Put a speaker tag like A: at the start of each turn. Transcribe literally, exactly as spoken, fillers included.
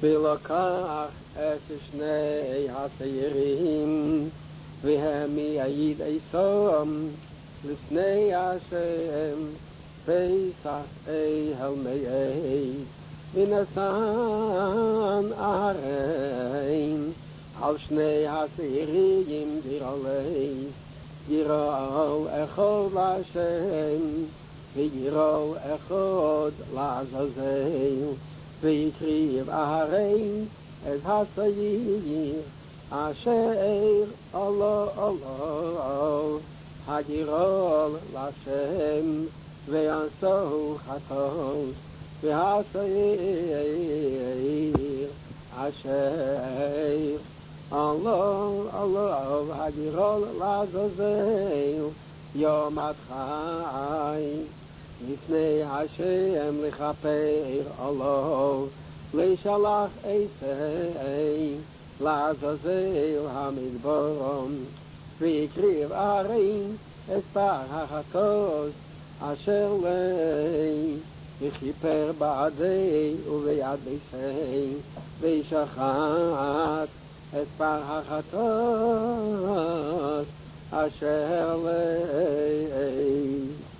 A: ולקח את שני הצעירים והם יעיד איסום לפני השם פסח אל מאי ונתן ארין על שני הצעירים דירלי דירל אחד להשם ודירל אחד לעזאזל ויקריב ארין את הצעיר אשר אללה אללה הגירול להשם ויעשו חטאות והצעיר אשר אללה אללה הגירול לעזאזל יום הדחי לפני השם לכפר אללה לשלח עצי לעזאזל המדברם ויקריב ארין את פר החטאות אשר לי וכיפר בעדי וביד ביסי וישחט את פר החטאות אשר לי